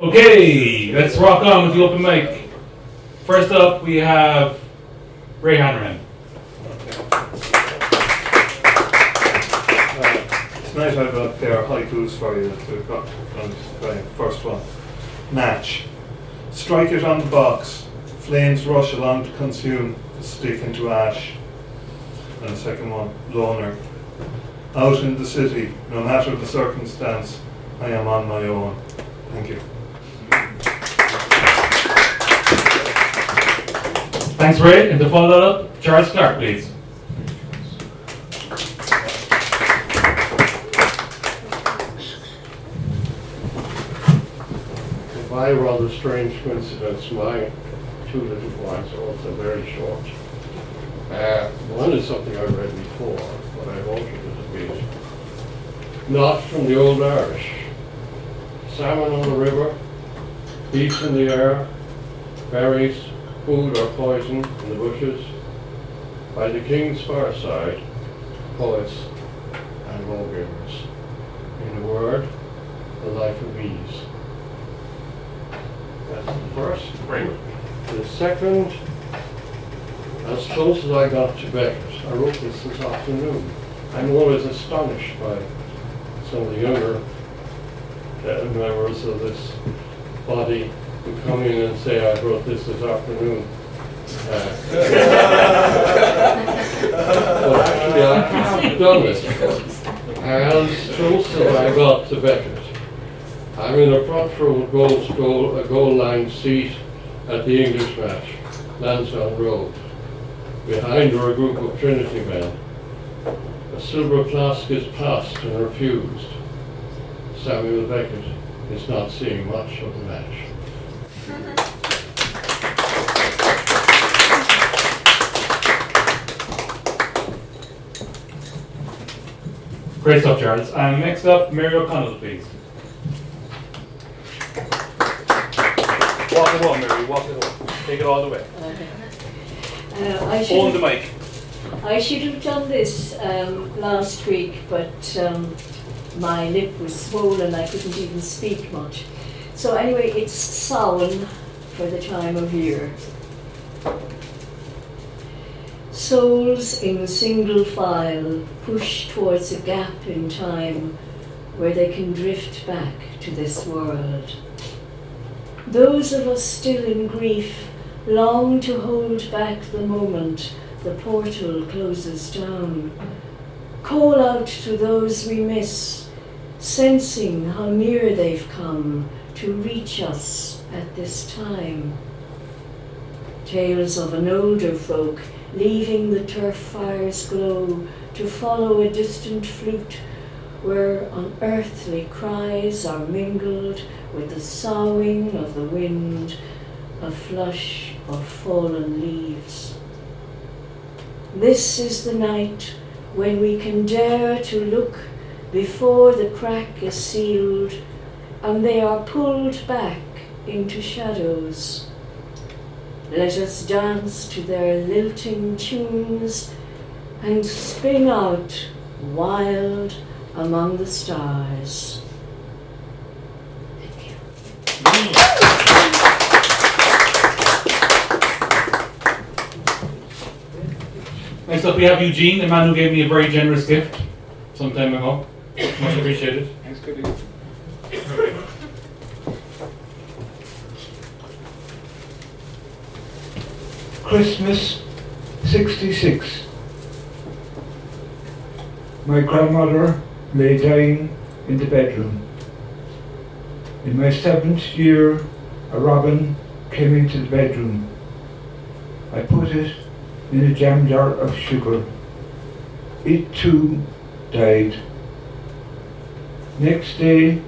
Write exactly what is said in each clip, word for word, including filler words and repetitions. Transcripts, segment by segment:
Okay, let's rock on with the open mic. First up, we have Ray Hanrahan. Uh, tonight I've got a pair of haikus for you. We've got the first one. Match. Strike it on the box. Flames rush along to consume the stick into ash. And the second one, loner. Out in the city, no matter the circumstance, I am on my own. Thank you. Thanks, Ray. And to follow that up, Charles Clark, please. By a rather strange coincidence, my two little points are also very short. Uh, one is something I've read before, but I've altered it a bit. Not from the old Irish. Salmon on the river, beets in the air, berries, food or poison in the bushes. By the king's fireside, poets and lawgivers. In a word, the life of ease. That's the first. Great. The second, as close as I got to Beckett, I wrote this this afternoon. I'm always astonished by some of the younger uh, members of this body who come in and say, I wrote this this afternoon. Uh, but actually I haven't done it. As close as I got to Beckett. I'm in a front row goal, goal, a goal line seat at the English match, Lansdowne Road. Behind are a group of Trinity men. A silver flask is passed and refused. Samuel Beckett is not seeing much of the match. Great stuff, Charles. And next up, Mary O'Connell, please. Walk it home, Mary, walk it home. Take it all the way. Uh, I Hold the should mic. I should have done this um, last week, but um, my lip was swollen, I couldn't even speak much. So anyway, it's Samhain for the time of year. Souls in single file push towards a gap in time where they can drift back to this world. Those of us still in grief long to hold back the moment the portal closes down. Call out to those we miss, sensing how near they've come to reach us at this time. Tales of an older folk leaving the turf fire's glow to follow a distant flute where unearthly cries are mingled with the soughing of the wind, a flush of fallen leaves. This is the night when we can dare to look before the crack is sealed and they are pulled back into shadows. Let us dance to their lilting tunes and spin out wild among the stars. Thank you. Next up, we have Eugene, the man who gave me a very generous gift some time ago. Much appreciated. Thanks, Goody. Christmas sixty-six. My grandmother lay dying in the bedroom. In my seventh year, a robin came into the bedroom. I put it in a jam jar of sugar. It too died. Next day,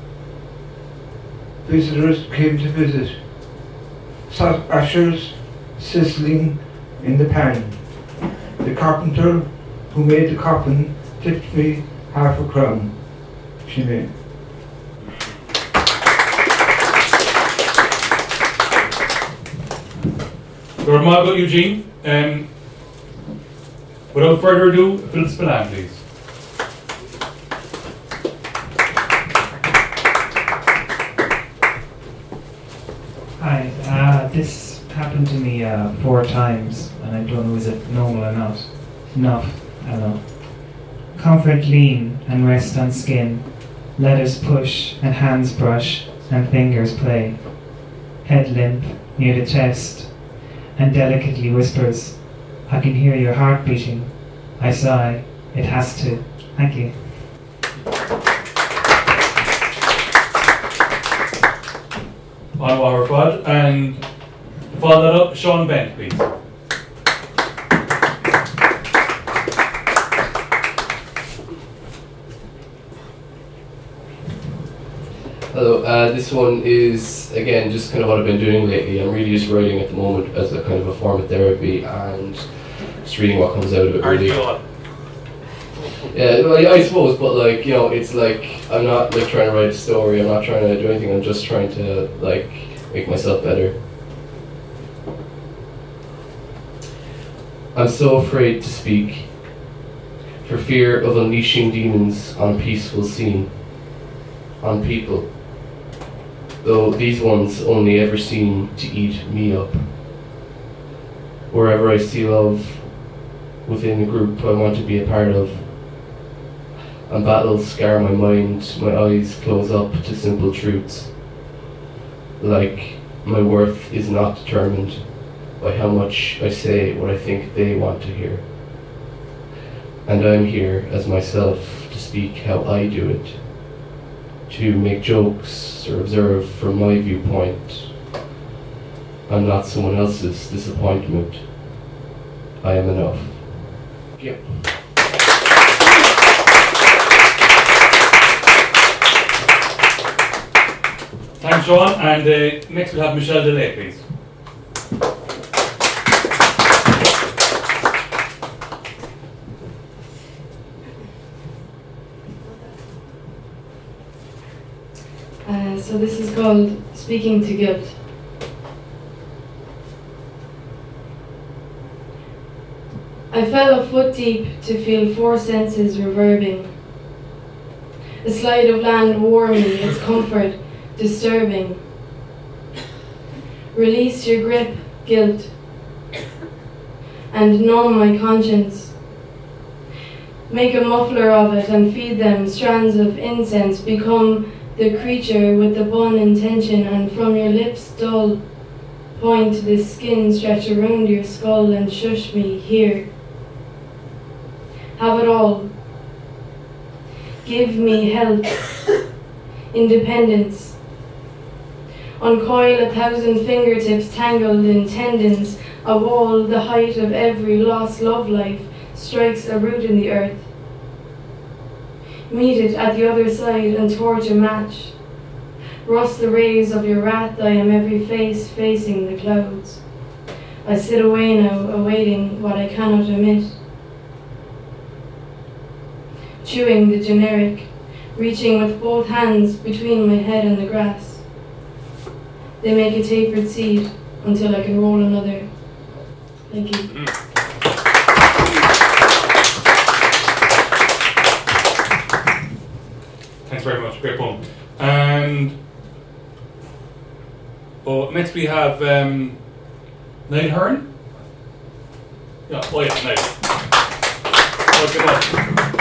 visitors came to visit. Sat ashes sizzling in the pan. The carpenter who made the coffin tipped me half a crown. She made. So Margot, Eugene, um, without further ado, Philip Spillane, please. Hi, uh, this happened to me uh, four times, and I don't know is it normal or not. Enough, I don't know. Comfort lean and rest on skin, letters push and hands brush and fingers play. Head limp near the chest, and delicately whispers, I can hear your heart beating. I sigh, it has to. Thank you. Anwar Rafad, and follow that up, Sean Bent, please. Hello, uh, this one is, again, just kind of what I've been doing lately. I'm really just writing at the moment as a kind of a form of therapy and just reading what comes out of it, really. Yeah, well, yeah, I suppose, but like, you know, it's like, I'm not like trying to write a story, I'm not trying to do anything, I'm just trying to like, make myself better. I'm so afraid to speak, for fear of unleashing demons on peaceful scene, on people, though these ones only ever seem to eat me up. Wherever I see love within a group I want to be a part of, and battles scar my mind, my eyes close up to simple truths. Like, my worth is not determined by how much I say what I think they want to hear. And I'm here as myself to speak how I do it, to make jokes or observe from my viewpoint. I'm not someone else's disappointment. I am enough. Yeah. Thanks, Sean. And uh, next we'll have Michelle Delay, please. Uh, so this is called Speaking to Guilt. I fell a foot deep to feel four senses reverbing. A slide of land wore me, its comfort disturbing. Release your grip, guilt, and numb my conscience. Make a muffler of it and feed them strands of incense. Become the creature with the bun intention, and from your lips dull point this skin stretch around your skull and shush me here. Have it all. Give me help, independence. Uncoil a thousand fingertips tangled in tendons. A wall the height of every lost love life strikes a root in the earth. Meet it at the other side and torch a match. Rust the rays of your wrath, I am every face facing the clouds. I sit away now, awaiting what I cannot omit. Chewing the generic, reaching with both hands between my head and the grass. They make a tapered seed until I can roll another. Thank you. Mm. Thanks very much. Great poem. And oh, next we have um, Niall Hearn. Yeah. Oh yeah, Niall. Oh, good luck.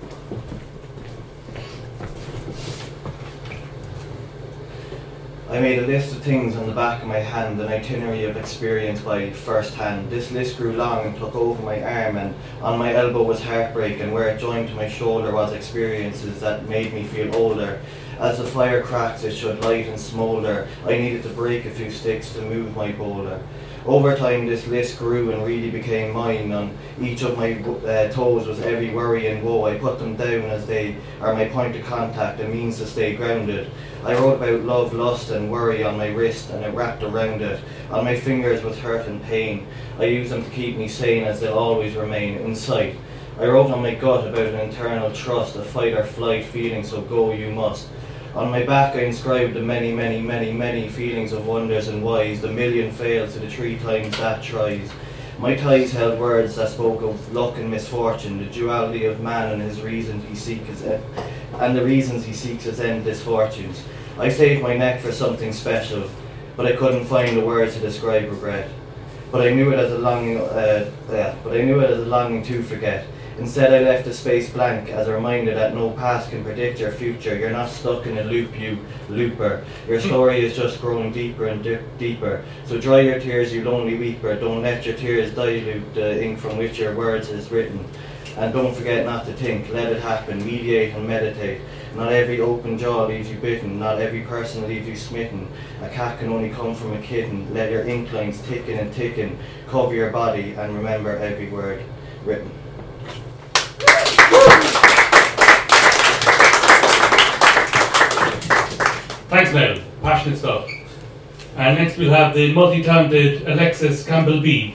I made a list of things on the back of my hand, an itinerary of experience by first hand. This list grew long and took over my arm, and on my elbow was heartbreak, and where it joined to my shoulder was experiences that made me feel older. As the fire cracks, it should light and smoulder. I needed to break a few sticks to move my boulder. Over time this list grew and really became mine. On each of my uh, toes was every worry and woe. I put them down as they are my point of contact, a means to stay grounded. I wrote about love, lust and worry on my wrist, and it wrapped around it. On my fingers was hurt and pain. I used them to keep me sane, as they'll always remain in sight. I wrote on my gut about an internal trust, a fight or flight feeling, so go you must. On my back I inscribed the many, many, many, many feelings of wonders and whys, the million fails to the three times that tries. My ties held words that spoke of luck and misfortune, the duality of man and his reason he seeks his end, and the reasons he seeks his end, misfortunes. I saved my neck for something special. but I couldn't find the words to describe regret. But I knew it as a longing, uh, yeah, but I knew it as a longing to forget. Instead, I left the space blank as a reminder that no past can predict your future. You're not stuck in a loop, you looper. Your story is just growing deeper and di- deeper. So dry your tears, you lonely weeper. Don't let your tears dilute the ink from which your words is written. And don't forget not to think. Let it happen. Mediate and meditate. Not every open jaw leaves you bitten. Not every person leaves you smitten. A cat can only come from a kitten. Let your ink lines ticken and ticken. Cover your body and remember every word written. Thanks, Niall. Passionate stuff. And next we'll have the multi-talented Alexis Campbell-B.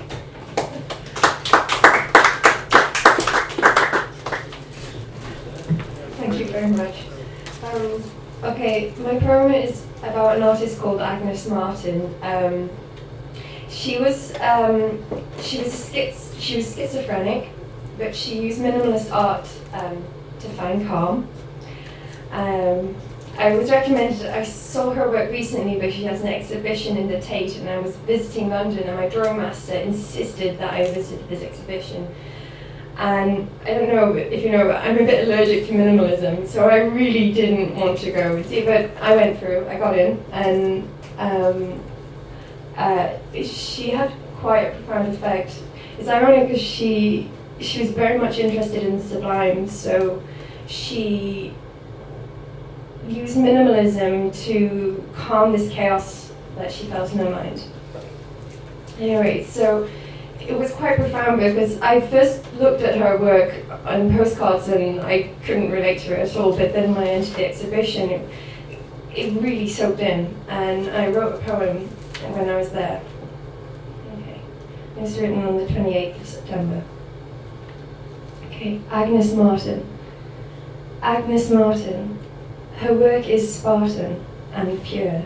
Thank you very much. Um, okay, my poem is about an artist called Agnes Martin. Um, she was um, she was a schiz- she was schizophrenic, but she used minimalist art um, to find calm. Um, I was recommended, I saw her work recently, but she has an exhibition in the Tate, and I was visiting London, and my drawing master insisted that I visit this exhibition. And I don't know if you know, but I'm a bit allergic to minimalism, so I really didn't want to go and see, but I went through, I got in, and um, uh, she had quite a profound effect. It's ironic because she, she was very much interested in the sublime, so she used minimalism to calm this chaos that she felt in her mind. Anyway, so it was quite profound because I first looked at her work on postcards and I couldn't relate to it at all, but then when I entered the exhibition, it, it really soaked in, and I wrote a poem when I was there. Okay, it was written on the twenty-eighth of September. Okay, Agnes Martin. Agnes Martin. Her work is Spartan and pure.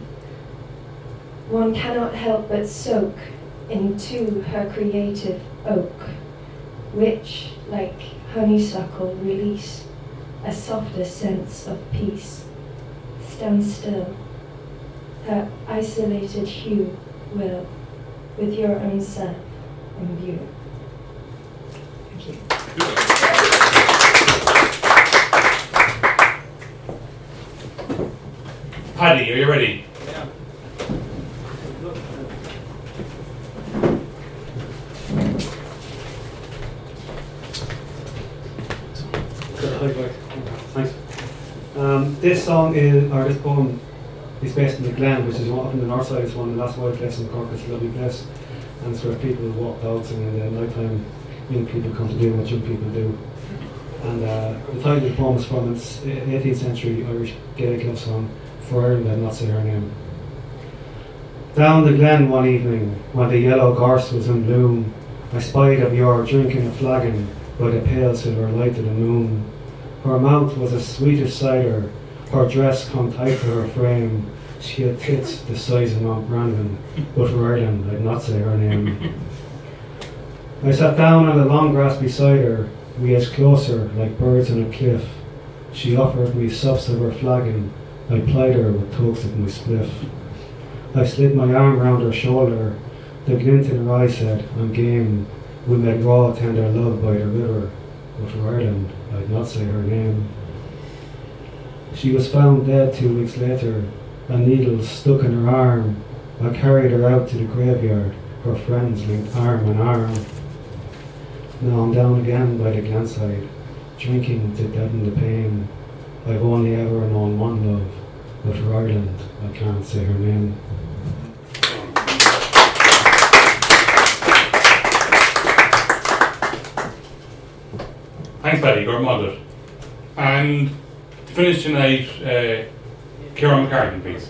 One cannot help but soak into her creative oak, which, like honeysuckle, release a softer sense of peace. Stand still. Her isolated hue will, with your own self, imbue. Thank you. Paddy, are you ready? Yeah. Thanks. Um, this song is, or this poem is based in the Glen, which is one up in the north side. It's one of the last wild place in Cork. It's a lovely place, and it's where people walk dogs, and in the night time, young people come to do what young people do. And uh, the title of the poem is from its eighteenth century Irish Gaelic love song, For Ireland I'd Not Say Her Name. Down the glen one evening, when the yellow gorse was in bloom, I spied of yore drinking a flagon by the pale silver light of the moon. Her mouth was as sweet as cider, her dress come tight to her frame. She had tits the size of Mount Brandon, but for Ireland I'd not say her name. I sat down on the long grass beside her, we edged closer like birds on a cliff. She offered me sups of her flagon, I plied her with tugs of my spliff. I slid my arm round her shoulder, the glint in her eye said, I'm game. We made raw tender love by the river, but for Ireland I'd not say her name. She was found dead two weeks later, a needle stuck in her arm. I carried her out to the graveyard, her friends linked arm in arm. Now I'm down again by the glenside, drinking to deaden the pain. I've only ever known one love, but for Ireland I can't say her name. Thanks, Paddy. Gordon Maldon. And to finish tonight, uh, Ciaran McCartan, please.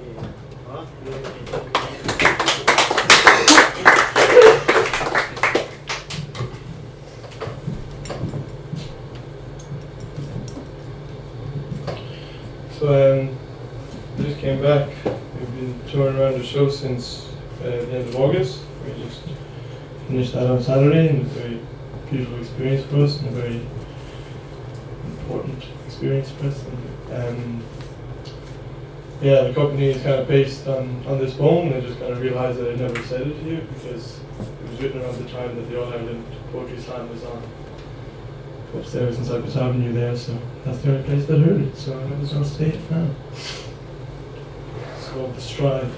So um, I just came back. We've been touring around the show since uh, the end of August. We just finished that on Saturday, and it was a very beautiful experience for us and a very important experience for us. And, um, yeah, the company is kind of based on, on this poem, and I just kind of realised that I never said it to you because it was written around the time that the All Ireland Poetry Slam was on upstairs in Cypress Avenue there, so that's the only place that heard it, so I was going to say it now. It's called The Stride.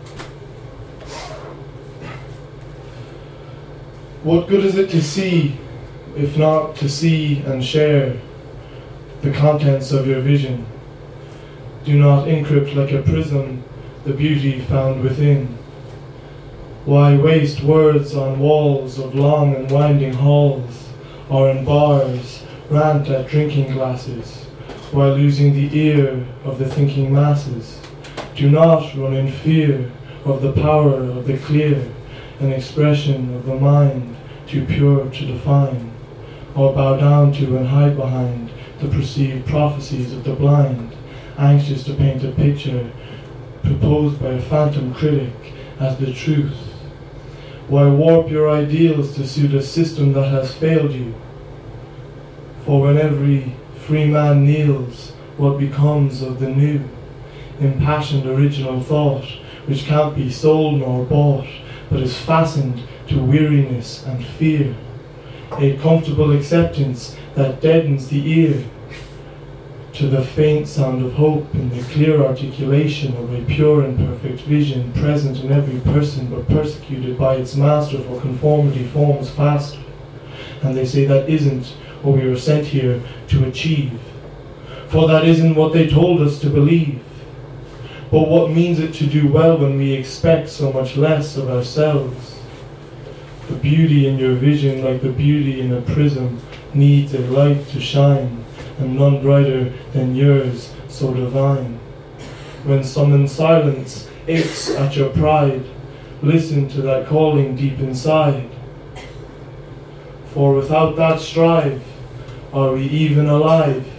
What good is it to see, if not to see and share the contents of your vision? Do not encrypt like a prism the beauty found within. Why waste words on walls of long and winding halls, or in bars rant at drinking glasses, while losing the ear of the thinking masses? Do not run in fear of the power of the clear, an expression of the mind too pure to define, or bow down to and hide behind the perceived prophecies of the blind, anxious to paint a picture proposed by a phantom critic as the truth. Why warp your ideals to suit a system that has failed you? For when every free man kneels, what becomes of the new, impassioned original thought, which can't be sold nor bought, but is fastened to weariness and fear, a comfortable acceptance that deadens the ear to the faint sound of hope in the clear articulation of a pure and perfect vision present in every person, but persecuted by its master for conformity forms faster. And they say that isn't what we were sent here to achieve, for that isn't what they told us to believe. But what means it to do well when we expect so much less of ourselves? The beauty in your vision, like the beauty in a prism, needs a light to shine, and none brighter than yours, so divine. When summoned silence aches at your pride, listen to that calling deep inside. For without that strive, are we even alive?